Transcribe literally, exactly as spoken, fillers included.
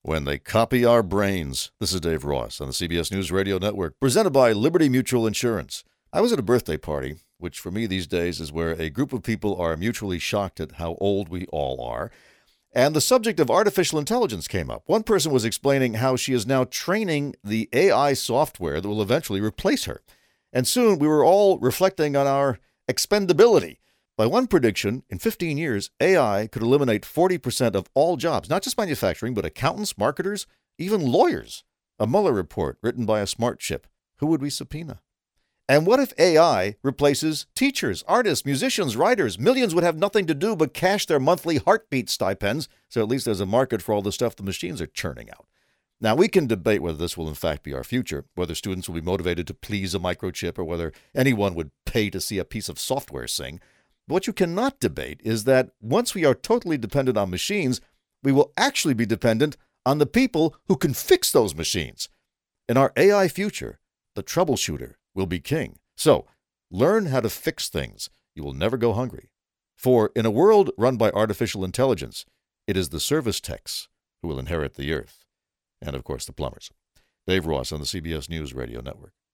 When they copy our brains. This is Dave Ross on the C B S News Radio Network, presented by Liberty Mutual Insurance. I was at a birthday party, which for me these days is where a group of people are mutually shocked at how old we all are. And the subject of artificial intelligence came up. One person was explaining how she is now training the A I software that will eventually replace her. And soon we were all reflecting on our expendability. By one prediction, in fifteen years, A I could eliminate forty percent of all jobs, not just manufacturing, but accountants, marketers, even lawyers. A Mueller report written by a smart chip. Who would we subpoena? And what if A I replaces teachers, artists, musicians, writers? Millions would have nothing to do but cash their monthly heartbeat stipends, so at least there's a market for all the stuff the machines are churning out. Now, we can debate whether this will in fact be our future, whether students will be motivated to please a microchip or whether anyone would pay to see a piece of software sing. But what you cannot debate is that once we are totally dependent on machines, we will actually be dependent on the people who can fix those machines. In our A I future, the troubleshooter will be king. So, learn how to fix things. You will never go hungry. For in a world run by artificial intelligence, it is the service techs who will inherit the earth. And, of course, the plumbers. Dave Ross on the C B S News Radio Network.